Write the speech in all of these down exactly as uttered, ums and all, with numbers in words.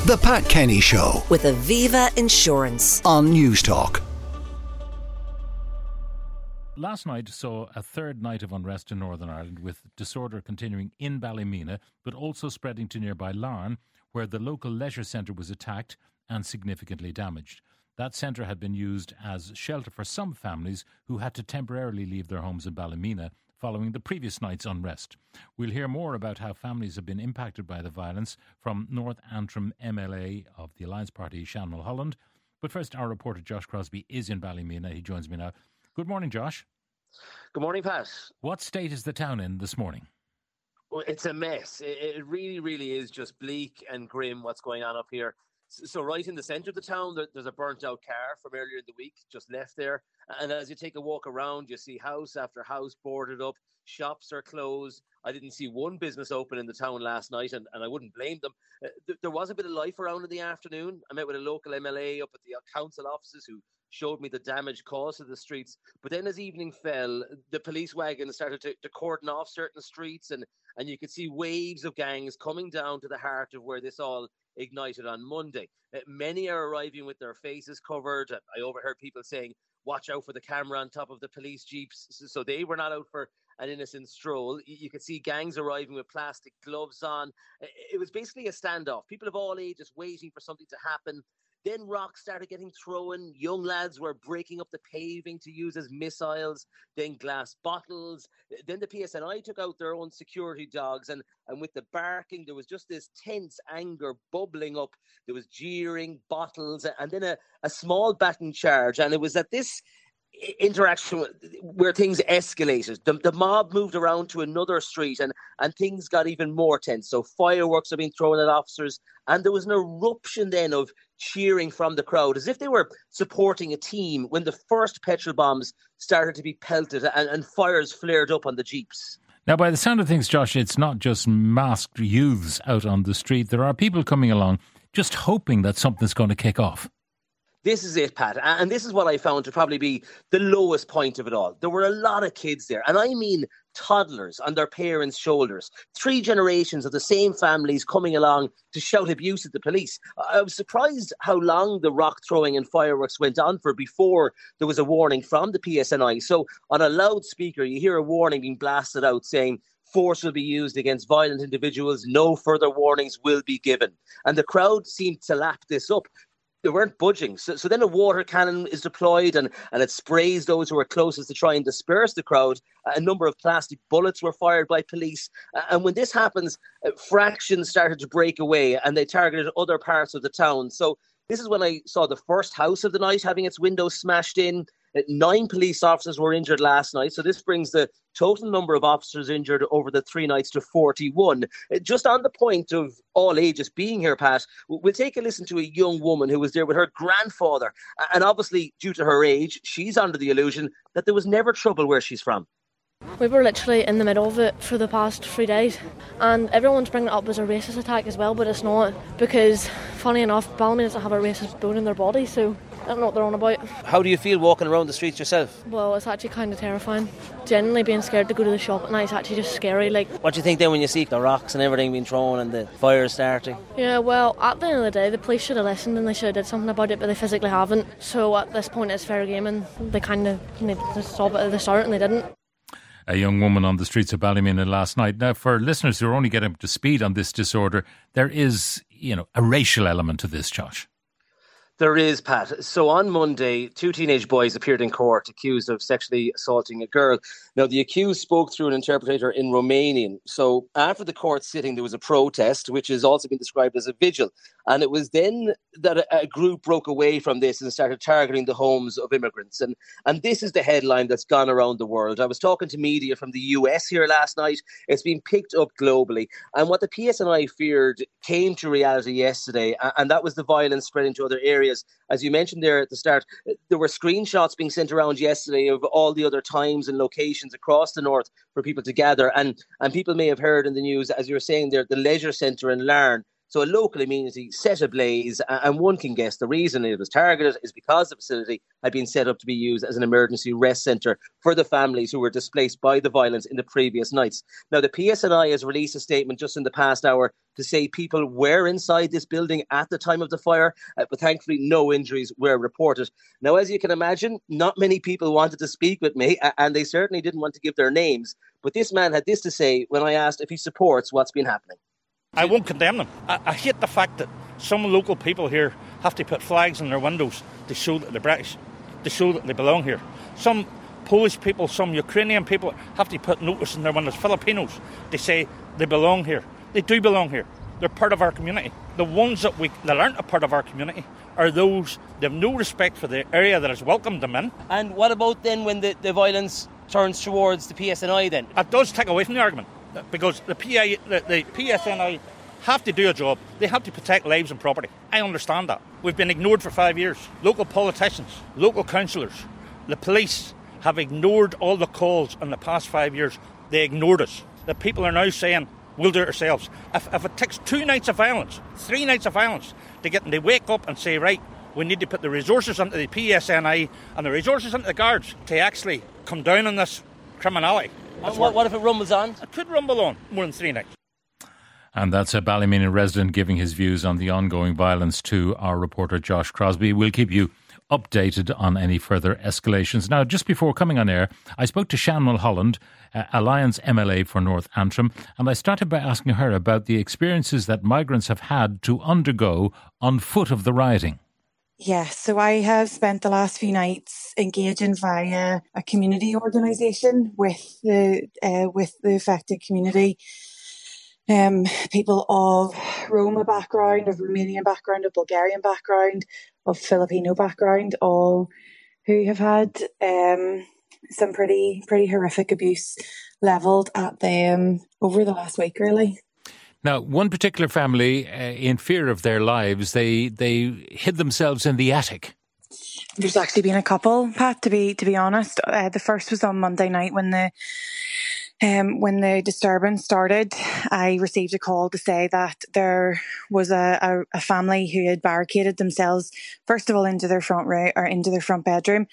The Pat Kenny Show with Aviva Insurance on Newstalk. Last night saw a third night of unrest in Northern Ireland, with disorder continuing in Ballymena, but also spreading to nearby Larne, where the local leisure centre was attacked and significantly damaged. That centre had been used as shelter for some families who had to temporarily leave their homes in Ballymena following the previous night's unrest. We'll hear more about how families have been impacted by the violence from North Antrim M L A of the Alliance Party, Sean Mulholland. But first, our reporter Josh Crosby is in Ballymena. He joins me now. Good morning, Josh. Good morning, Pat. What state is the town in this morning? Well, it's a mess. It, it really, really is just bleak and grim what's going on up here. So right in the centre of the town, there's a burnt-out car from earlier in the week, just left there. And as you take a walk around, you see house after house boarded up. Shops are closed. I didn't see one business open in the town last night, and, and I wouldn't blame them. Uh, th- there was a bit of life around in the afternoon. I met with a local M L A up at the council offices who showed me the damage caused to the streets. But then as evening fell, the police wagons started to, to cordon off certain streets, and, and you could see waves of gangs coming down to the heart of where this all ignited on Monday. Uh, many are arriving with their faces covered. I overheard people saying, watch out for the camera on top of the police jeeps. So, so they were not out for an innocent stroll. You, you could see gangs arriving with plastic gloves on. It was basically a standoff. People of all ages waiting for something to happen. Then rocks started getting thrown. Young lads were breaking up the paving to use as missiles. Then glass bottles. Then the P S N I took out their own security dogs. And, and with the barking, there was just this tense anger bubbling up. There was jeering, bottles, and then a, a small baton charge. And it was at this interaction where things escalated. The, the mob moved around to another street, and, and things got even more tense. So fireworks are being thrown at officers, and there was an eruption then of cheering from the crowd, as if they were supporting a team, when the first petrol bombs started to be pelted and, and fires flared up on the jeeps. Now, by the sound of things, Josh, it's not just masked youths out on the street. There are people coming along just hoping that something's going to kick off. This is it, Pat. And this is what I found to probably be the lowest point of it all. There were a lot of kids there, and I mean toddlers on their parents' shoulders. Three generations of the same families coming along to shout abuse at the police. I was surprised how long the rock throwing and fireworks went on for before there was a warning from the P S N I. So on a loudspeaker, you hear a warning being blasted out saying, force will be used against violent individuals. No further warnings will be given. And the crowd seemed to lap this up. They weren't budging. So, so then a water cannon is deployed, and, and it sprays those who are closest to try and disperse the crowd. A number of plastic bullets were fired by police. And when this happens, fractions started to break away, and they targeted other parts of the town. So this is when I saw the first house of the night having its windows smashed in. Nine police officers were injured last night. So this brings the total number of officers injured over the three nights to forty-one. Just on the point of all ages being here, Pat, we'll take a listen to a young woman who was there with her grandfather. And obviously, due to her age, she's under the illusion that there was never trouble where she's from. We were literally in the middle of it for the past three days, and everyone's bringing it up as a racist attack as well, but it's not, because funny enough, Ballymena doesn't have a racist bone in their body, so I don't know what they're on about. How do you feel walking around the streets yourself? Well, it's actually kind of terrifying. Genuinely being scared to go to the shop at night is actually just scary. Like, what do you think then when you see the rocks and everything being thrown and the fire starting? Yeah, well, at the end of the day, the police should have listened and they should have did something about it, but they physically haven't. So at this point, it's fair game, and they kind of needed to stop it at the start, and they didn't. A young woman on the streets of Ballymena last night. Now, for listeners who are only getting up to speed on this disorder, there is, you know, a racial element to this, Josh. There is, Pat. So on Monday, two teenage boys appeared in court accused of sexually assaulting a girl. Now, the accused spoke through an interpreter in Romanian. So after the court sitting, there was a protest, which has also been described as a vigil. And it was then that a, a group broke away from this and started targeting the homes of immigrants. And, and this is the headline that's gone around the world. I was talking to media from the U S here last night. It's been picked up globally. And what the P S N I feared came to reality yesterday, and that was the violence spreading to other areas. As you mentioned there at the start, there were screenshots being sent around yesterday of all the other times and locations across the north for people to gather. And, and people may have heard in the news, as you were saying there, the leisure centre in Larne So a local amenity set ablaze, and one can guess the reason it was targeted is because the facility had been set up to be used as an emergency rest centre for the families who were displaced by the violence in the previous nights. Now, the P S N I has released a statement just in the past hour to say people were inside this building at the time of the fire, uh, but thankfully no injuries were reported. Now, as you can imagine, not many people wanted to speak with me, and they certainly didn't want to give their names. But this man had this to say when I asked if he supports what's been happening. I won't condemn them. I, I hate the fact that some local people here have to put flags in their windows to show that they're British, to show that they belong here. Some Polish people, some Ukrainian people have to put notice in their windows, Filipinos, to say they belong here. They do belong here. They're part of our community. The ones that we that aren't a part of our community are those that have no respect for the area that has welcomed them in. And what about then when the, the violence turns towards the P S N I then? It does take away from the argument, because the, P I, the, the P S N I have to do a job. They have to protect lives and property. I understand that. We've been ignored for five years. Local politicians, local councillors, the police have ignored all the calls in the past five years. They ignored us. The people are now saying, we'll do it ourselves. If, if it takes two nights of violence, three nights of violence to get them to wake up and say, right, we need to put the resources into the P S N I and the resources into the guards to actually come down on this criminality. And what, what if it rumbles on? It could rumble on more than three nights. And that's a Ballymena resident giving his views on the ongoing violence to our reporter Josh Crosbie. We'll keep you updated on any further escalations. Now, just before coming on air, I spoke to Sian Mulholland, uh, Alliance M L A for North Antrim, and I started by asking her about the experiences that migrants have had to undergo on foot of the rioting. Yes, so I have spent the last few nights engaging via a community organisation with the uh, with the affected community. Um, people of Roma background, of Romanian background, of Bulgarian background, of Filipino background, all who have had um, some pretty pretty horrific abuse levelled at them over the last week, really. Now, one particular family, uh, in fear of their lives, they they hid themselves in the attic. There's actually been a couple, Pat, to be to be honest. Uh, the first was on Monday night when the um, when the disturbance started. I received a call to say that there was a, a, a family who had barricaded themselves, first of all, into their front room or into their front bedroom.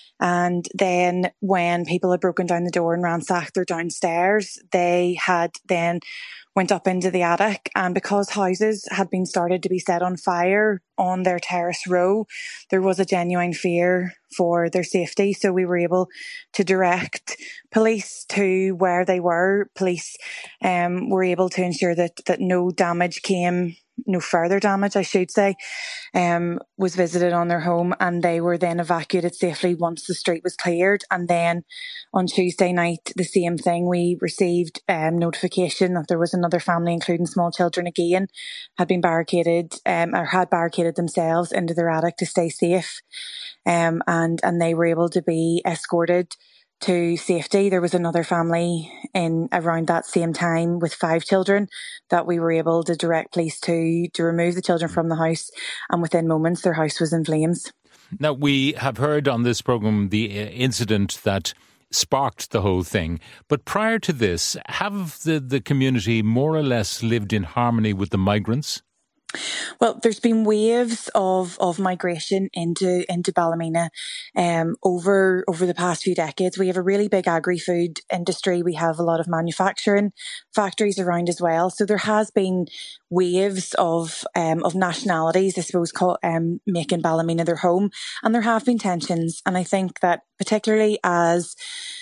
And then when people had broken down the door and ransacked their downstairs, they had then went up into the attic, and because houses had been started to be set on fire on their terrace row, there was a genuine fear for their safety. So we were able to direct police to where they were. Police um, were able to ensure that, that no damage came, no further damage, I should say, um, was visited on their home, and they were then evacuated safely once the street was cleared. And then on Tuesday night, the same thing, we received um, notification that there was another family, including small children again, had been barricaded um, or had barricaded themselves into their attic to stay safe, um, and, and they were able to be escorted to safety. There was another family in around that same time with five children that we were able to direct police to to remove the children from the house, and within moments their house was in flames. Now, we have heard on this programme the incident that sparked the whole thing, but prior to this, have the, the community more or less lived in harmony with the migrants? Well, there's been waves of, of migration into into Ballymena um, over over the past few decades. We have a really big agri-food industry. We have a lot of manufacturing factories around as well. So there has been waves of um, of nationalities, I suppose, call, um, making Ballymena their home. And there have been tensions. And I think that particularly as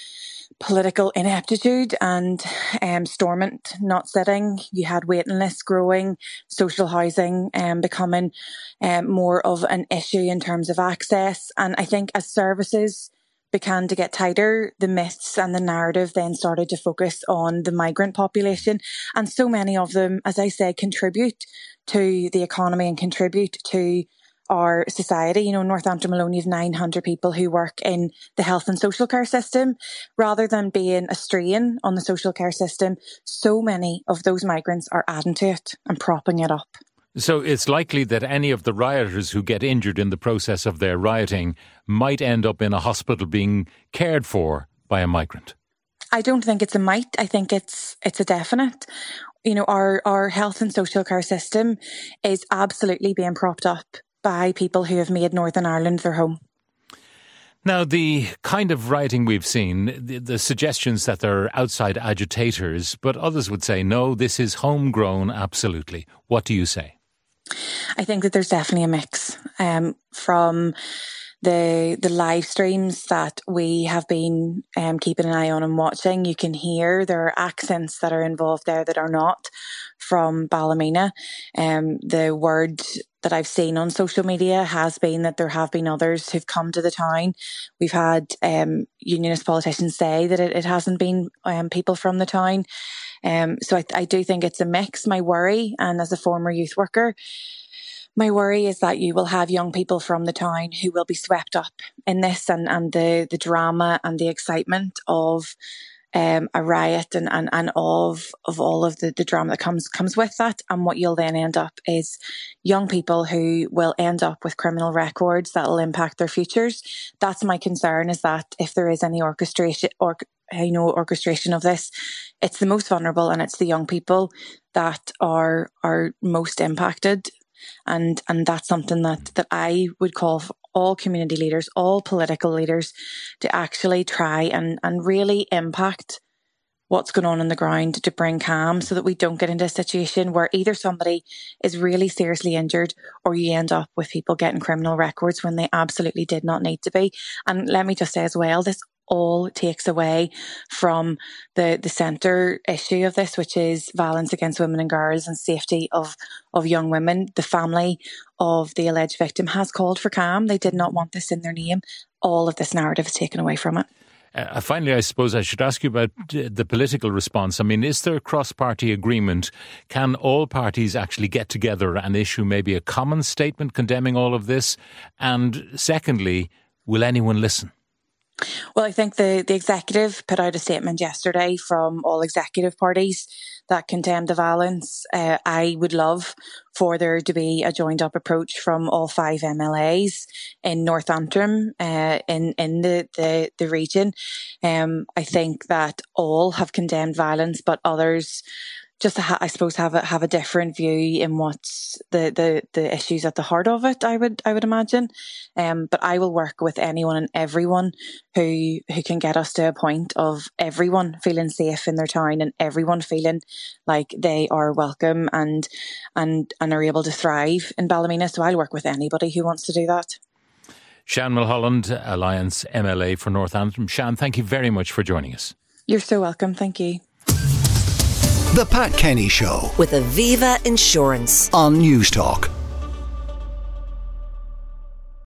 political ineptitude and um, Stormont not sitting, you had waiting lists growing, social housing um, becoming um, more of an issue in terms of access. And I think as services began to get tighter, the myths and the narrative then started to focus on the migrant population. And so many of them, as I say, contribute to the economy and contribute to our society. You know, North Antrim alone has nine hundred people who work in the health and social care system. Rather than being a strain on the social care system, so many of those migrants are adding to it and propping it up. So it's likely that any of the rioters who get injured in the process of their rioting might end up in a hospital being cared for by a migrant. I don't think it's a might. I think it's it's a definite. you know, our, our health and social care system is absolutely being propped up by people who have made Northern Ireland their home. Now, the kind of writing we've seen, the, the suggestions that they're outside agitators, but others would say, no, this is homegrown, absolutely. What do you say? I think that there's definitely a mix um, from the the live streams that we have been um, keeping an eye on and watching. You can hear there are accents that are involved there that are not from Ballymena. Um, the word that I've seen on social media has been that there have been others who've come to the town. We've had um, unionist politicians say that it, it hasn't been um, people from the town. Um, so I, I do think it's a mix. My worry, and as a former youth worker, my worry is that you will have young people from the town who will be swept up in this and, and the, the drama and the excitement of um, a riot and, and, and of of all of the, the drama that comes comes with that. And what you'll then end up is young people who will end up with criminal records that will impact their futures. That's my concern, is that if there is any orchestration or you know orchestration of this, it's the most vulnerable and it's the young people that are are most impacted. And and that's something that, that I would call for all community leaders, all political leaders, to actually try and, and really impact what's going on on the ground to bring calm, so that we don't get into a situation where either somebody is really seriously injured or you end up with people getting criminal records when they absolutely did not need to be. And let me just say as well, this all takes away from the, the centre issue of this, which is violence against women and girls and safety of, of young women. The family of the alleged victim has called for calm. They did not want this in their name. All of this narrative is taken away from it. Uh, finally, I suppose I should ask you about the political response. I mean, is there cross-party agreement? Can all parties actually get together and issue maybe a common statement condemning all of this? And secondly, will anyone listen? Well, I think the, the executive put out a statement yesterday from all executive parties that condemned the violence. Uh, I would love for there to be a joined up approach from all five M L As in North Antrim, uh, in, in the, the, the region. Um, I think that all have condemned violence, but others just, ha- I suppose, have a, have a different view in what's the, the, the issues at the heart of it, I would I would imagine. Um, but I will work with anyone and everyone who who can get us to a point of everyone feeling safe in their town and everyone feeling like they are welcome and and, and are able to thrive in Ballymena. So I'll work with anybody who wants to do that. Sian Mulholland, Alliance M L A for North Antrim. Sian, thank you very much for joining us. You're so welcome. Thank you. The Pat Kenny Show with Aviva Insurance on News Talk.